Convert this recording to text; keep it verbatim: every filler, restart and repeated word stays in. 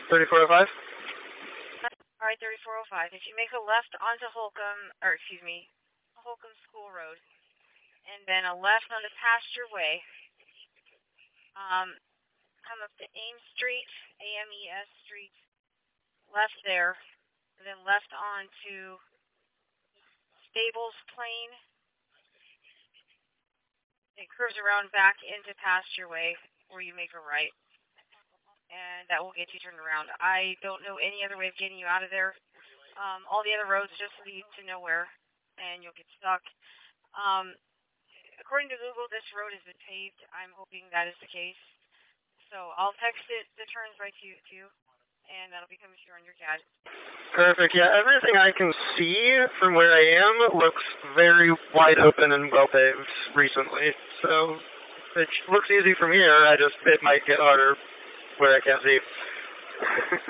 thirty-four oh five? All right, thirty-four oh five. If you make a left onto Holcomb, or excuse me, Holcomb School Road, and then a left onto Pasture Way, um, come up to Ames Street, A M E S Street, left there, and then left onto Stables Plain, and curves around back into Pasture Way, where you make a right. And that will get you turned around. I don't know any other way of getting you out of there. Um, all the other roads just lead to nowhere, and you'll get stuck. Um, according to Google, this road has been paved. I'm hoping that is the case. So I'll text it the turns right to you, too, and that'll be coming through on your C A D. Perfect. Yeah, everything I can see from where I am looks very wide open and well paved recently. So it looks easy from here. I just it might get harder where I can't see.